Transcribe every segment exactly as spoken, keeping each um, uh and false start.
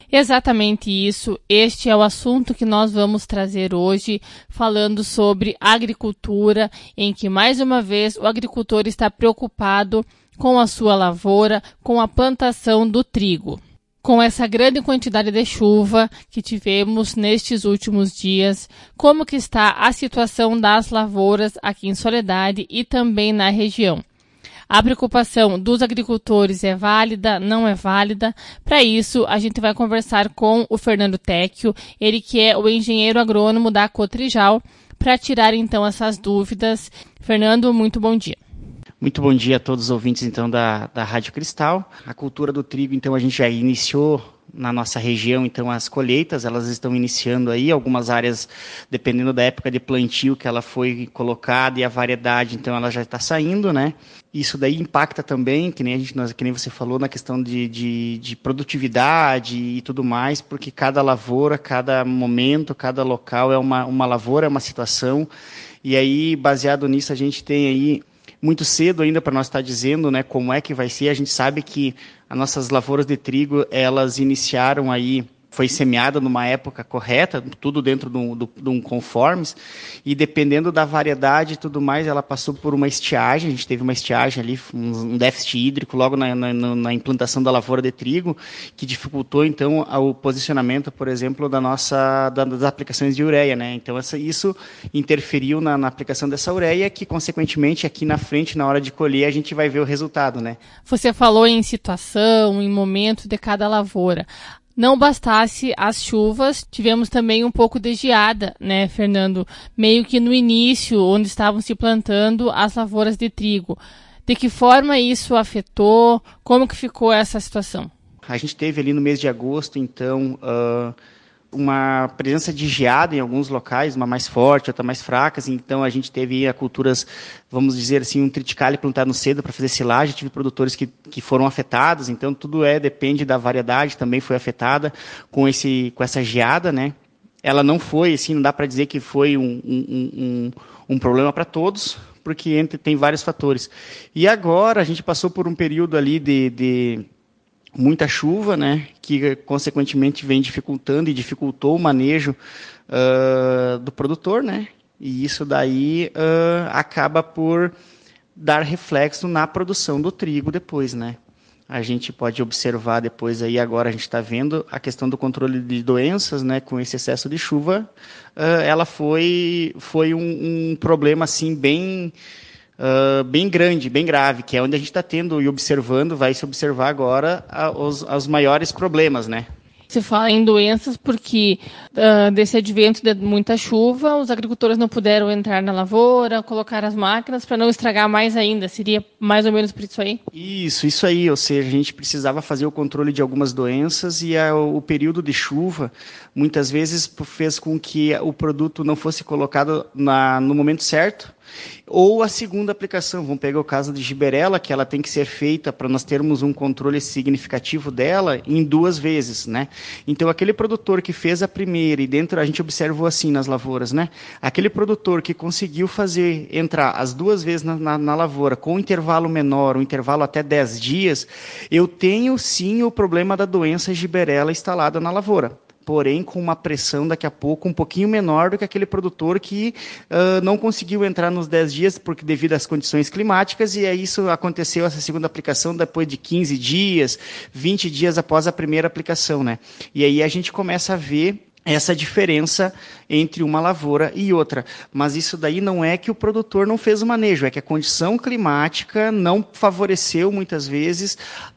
Exatamente isso. Este é o assunto que nós vamos trazer hoje, falando sobre agricultura, em que, mais uma vez, o agricultor está preocupado com a sua lavoura, com a plantação do trigo. Com essa grande quantidade de chuva que tivemos nestes últimos dias, como que está a situação das lavouras aqui em Soledade e também na região? A preocupação dos agricultores é válida, não é válida? Para isso, a gente vai conversar com o Fernando Tecchio, ele que é o engenheiro agrônomo da Cotrijal, para tirar então essas dúvidas. Fernando, muito bom dia. Muito bom dia a todos os ouvintes então da, da Rádio Cristal. A cultura do trigo, então, a gente já iniciou na nossa região, então, as colheitas, elas estão iniciando aí, algumas áreas, dependendo da época de plantio que ela foi colocada e a variedade, então, ela já está saindo, né? Isso daí impacta também, que nem, a gente, que nem você falou, na questão de, de, de produtividade e tudo mais, porque cada lavoura, cada momento, cada local é uma, uma lavoura, é uma situação, e aí, baseado nisso, a gente tem aí muito cedo ainda para nós estar dizendo, né, como é que vai ser. A gente sabe que as nossas lavouras de trigo, elas iniciaram aí, foi semeada numa época correta, tudo dentro de um, de um conformes, e dependendo da variedade e tudo mais, ela passou por uma estiagem, a gente teve uma estiagem ali, um déficit hídrico logo na, na, na implantação da lavoura de trigo, que dificultou, então, o posicionamento, por exemplo, da nossa, da, das aplicações de ureia, né? Então, essa, isso interferiu na, na aplicação dessa ureia, que, consequentemente, aqui na frente, na hora de colher, a gente vai ver o resultado, né? Você falou em situação, em momento de cada lavoura. Não bastasse as chuvas, tivemos também um pouco de geada, né, Fernando? Meio que no início, onde estavam se plantando as lavouras de trigo. De que forma isso afetou? Como que ficou essa situação? A gente teve ali no mês de agosto, então, uh, uma presença de geada em alguns locais, uma mais forte, outra mais fraca. Então, a gente teve a culturas, vamos dizer assim, um triticale plantado cedo para fazer silagem. Tive produtores que, que foram afetados. Então, tudo é, depende da variedade, também foi afetada com, esse, com essa geada, né? Ela não foi, assim, não dá para dizer que foi um, um, um, um problema para todos, porque entre, tem vários fatores. E agora, a gente passou por um período ali de... de muita chuva, né, que consequentemente vem dificultando e dificultou o manejo uh, do produtor, né, e isso daí uh, acaba por dar reflexo na produção do trigo depois, né. A gente pode observar depois aí, agora a gente está vendo a questão do controle de doenças, né, com esse excesso de chuva, uh, ela foi, foi um, um problema assim bem... Uh, bem grande, bem grave, que é onde a gente está tendo e observando, vai se observar agora a, os, os maiores problemas, né? Você fala em doenças porque uh, desse advento de muita chuva, os agricultores não puderam entrar na lavoura, colocar as máquinas para não estragar mais ainda. Seria mais ou menos por isso aí? Isso, isso aí. Ou seja, a gente precisava fazer o controle de algumas doenças e a, o período de chuva, muitas vezes, fez com que o produto não fosse colocado na, no momento certo. Ou a segunda aplicação, vamos pegar o caso de giberela, que ela tem que ser feita para nós termos um controle significativo dela em duas vezes, né? Então, aquele produtor que fez a primeira, e dentro a gente observou assim nas lavouras, né? Aquele produtor que conseguiu fazer, entrar as duas vezes na, na, na lavoura, com um intervalo menor, um intervalo até dez dias, eu tenho sim o problema da doença giberela instalada na lavoura. Porém, com uma pressão daqui a pouco um pouquinho menor do que aquele produtor que uh, não conseguiu entrar nos dez dias porque devido às condições climáticas, e aí isso aconteceu, essa segunda aplicação, depois de quinze dias, vinte dias após a primeira aplicação, né? E aí a gente começa a ver essa diferença entre uma lavoura e outra. Mas isso daí não é que o produtor não fez o manejo, é que a condição climática não favoreceu, muitas vezes,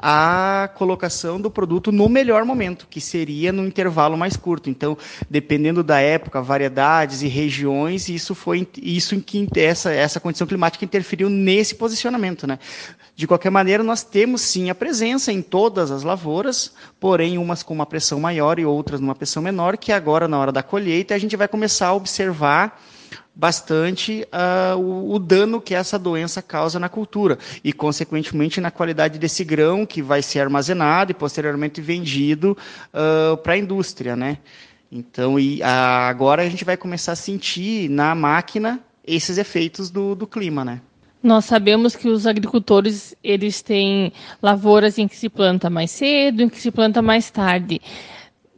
a colocação do produto no melhor momento, que seria no intervalo mais curto. Então, dependendo da época, variedades e regiões, isso foi isso em que essa, essa condição climática interferiu nesse posicionamento, né? De qualquer maneira, nós temos sim a presença em todas as lavouras, porém umas com uma pressão maior e outras numa pressão menor, que agora, na hora da colheita, a gente vai começar a observar bastante uh, o, o dano que essa doença causa na cultura e, consequentemente, na qualidade desse grão que vai ser armazenado e posteriormente vendido uh, para a indústria, né? Então, e, uh, agora a gente vai começar a sentir na máquina esses efeitos do, do clima, né? Nós sabemos que os agricultores, eles têm lavouras em que se planta mais cedo, em que se planta mais tarde.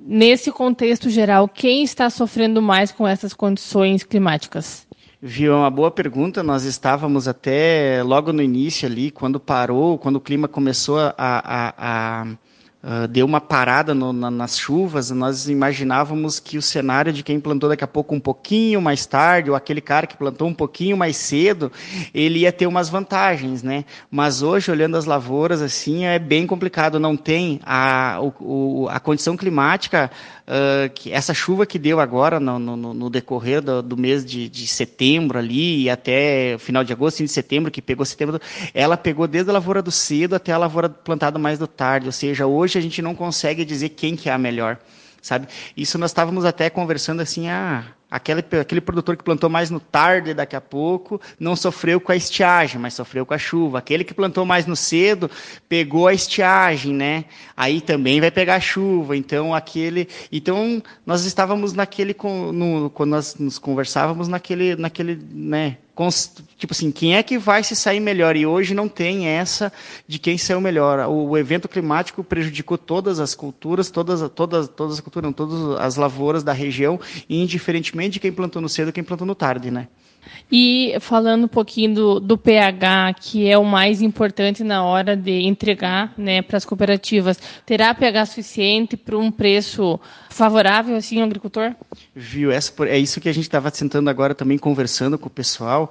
nesse contexto geral, quem está sofrendo mais com essas condições climáticas? Viu, é uma boa pergunta. Nós estávamos até logo no início ali, quando parou, quando o clima começou a, a, a, a deu uma parada no, na, nas chuvas, nós imaginávamos que o cenário de quem plantou daqui a pouco um pouquinho mais tarde, ou aquele cara que plantou um pouquinho mais cedo, ele ia ter umas vantagens, né? Mas hoje, olhando as lavouras, assim, é bem complicado. Não tem a, o, a condição climática. Uh, que essa chuva que deu agora no, no, no decorrer do, do mês de, de setembro ali e até final de agosto e de setembro, que pegou setembro, ela pegou desde a lavoura do cedo até a lavoura plantada mais do tarde, ou seja, hoje a gente não consegue dizer quem que é a melhor, sabe? Isso nós estávamos até conversando assim, ah, aquele, aquele produtor que plantou mais no tarde daqui a pouco não sofreu com a estiagem, mas sofreu com a chuva. Aquele que plantou mais no cedo pegou a estiagem, né? Aí também vai pegar a chuva. Então, aquele, então nós estávamos naquele, no, quando nós nos conversávamos naquele, naquele, né? Tipo assim, quem é que vai se sair melhor? E hoje não tem essa de quem saiu melhor. O, o evento climático prejudicou todas as culturas, todas, todas, todas as culturas, não, todas as lavouras da região, indiferentemente de quem plantou no cedo e quem plantou no tarde, né? E falando um pouquinho do, do pH, que é o mais importante na hora de entregar, né, para as cooperativas, terá pH suficiente para um preço favorável assim ao agricultor? Viu? Essa, é isso que a gente estava sentando agora também, conversando com o pessoal.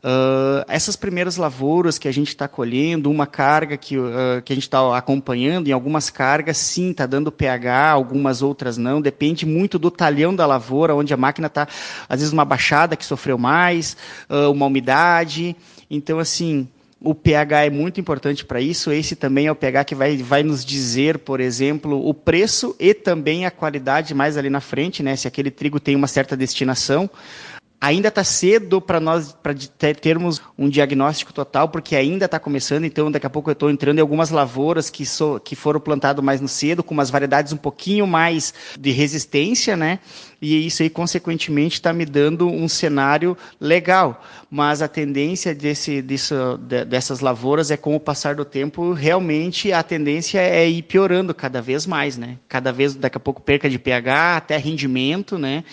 Uh, essas primeiras lavouras que a gente está colhendo, uma carga que, uh, que a gente está acompanhando, em algumas cargas sim está dando pH, algumas outras não, depende muito do talhão da lavoura, onde a máquina está, às vezes uma baixada que sofreu mais, uh, uma umidade. Então, assim, o pH é muito importante para isso. Esse também é o pH que vai, vai nos dizer, por exemplo, o preço e também a qualidade mais ali na frente, né? Se aquele trigo tem uma certa destinação. Ainda está cedo para nós para termos um diagnóstico total, porque ainda está começando, então daqui a pouco eu estou entrando em algumas lavouras que, so, que foram plantadas mais no cedo, com umas variedades um pouquinho mais de resistência, né? E isso aí, consequentemente, está me dando um cenário legal. Mas a tendência desse, disso, dessas lavouras é, com o passar do tempo, realmente a tendência é ir piorando cada vez mais, né? Cada vez, daqui a pouco, perca de pH, até rendimento, né?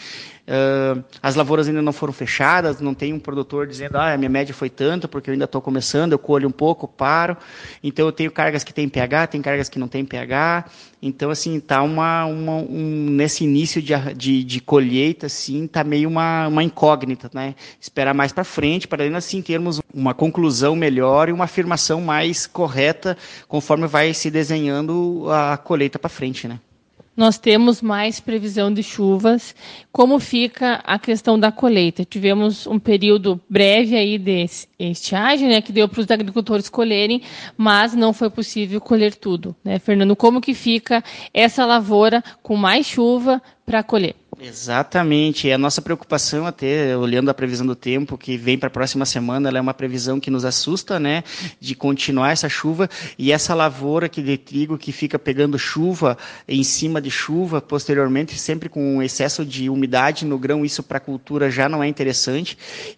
Uh, as lavouras ainda não foram fechadas, não tem um produtor dizendo, ah, a minha média foi tanto, porque eu ainda estou começando, eu colho um pouco, paro. Então, eu tenho cargas que têm pH, tem cargas que não têm pH. Então, assim, tá uma, uma, um, nesse início de, de, de colheita, assim, tá meio uma, uma incógnita, né? Esperar mais para frente, para ainda assim termos uma conclusão melhor e uma afirmação mais correta, conforme vai se desenhando a colheita para frente, né? Nós temos mais previsão de chuvas. Como fica a questão da colheita? Tivemos um período breve aí de estiagem, né, que deu para os agricultores colherem, mas não foi possível colher tudo, né, Fernando? Como que fica essa lavoura com mais chuva para colher? Exatamente, é a nossa preocupação, até olhando a previsão do tempo que vem para a próxima semana, ela é uma previsão que nos assusta, né, de continuar essa chuva, e essa lavoura que de trigo que fica pegando chuva em cima de chuva, posteriormente, sempre com um excesso de umidade no grão, isso para a cultura já não é interessante,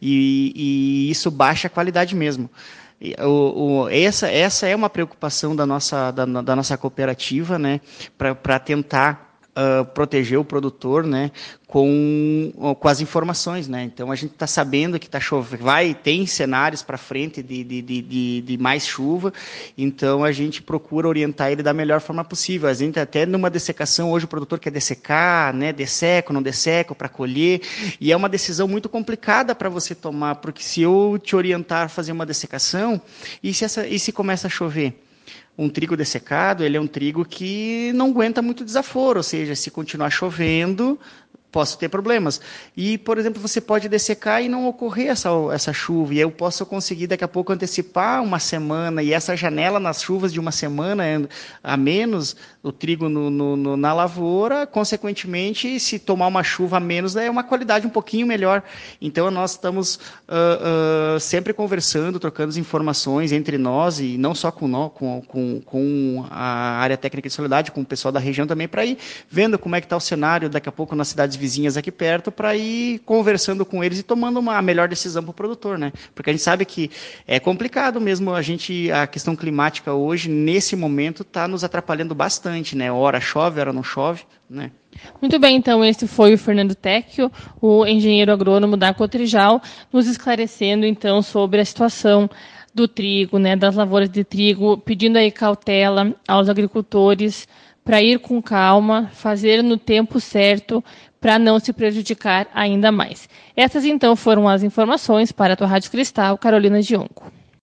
e, e isso baixa a qualidade mesmo. O, o, essa, essa é uma preocupação da nossa, da, da nossa cooperativa, né, para tentar Uh, proteger o produtor, né, com, com as informações, né? Então a gente está sabendo que está chovendo, vai, tem cenários para frente de, de, de, de mais chuva, então a gente procura orientar ele da melhor forma possível. A gente até numa dessecação, hoje o produtor quer dessecar, né, desseco, não desseco para colher, e é uma decisão muito complicada para você tomar, porque se eu te orientar a fazer uma dessecação, e se, essa, e se começa a chover? Um trigo dessecado, ele é um trigo que não aguenta muito desaforo, ou seja, se continuar chovendo, posso ter problemas. E, por exemplo, você pode dessecar e não ocorrer essa, essa chuva, e eu posso conseguir daqui a pouco antecipar uma semana, e essa janela nas chuvas de uma semana a menos, o trigo no, no, no, na lavoura, consequentemente, se tomar uma chuva a menos, é uma qualidade um pouquinho melhor. Então, nós estamos uh, uh, sempre conversando, trocando informações entre nós, e não só com, nós, com, com, com a área técnica de solidariedade, com o pessoal da região também, para ir vendo como é que está o cenário daqui a pouco nas cidades vizinhas aqui perto para ir conversando com eles e tomando uma melhor decisão para o produtor, né? Porque a gente sabe que é complicado mesmo a gente, a questão climática hoje, nesse momento, está nos atrapalhando bastante, né? Hora chove, hora não chove, né? Muito bem, então esse foi o Fernando Tecchio, o engenheiro agrônomo da Cotrijal, nos esclarecendo então sobre a situação do trigo, né, das lavouras de trigo, pedindo aí cautela aos agricultores para ir com calma, fazer no tempo certo para não se prejudicar ainda mais. Essas então foram as informações para a tua Rádio Cristal, Carolina Gionco.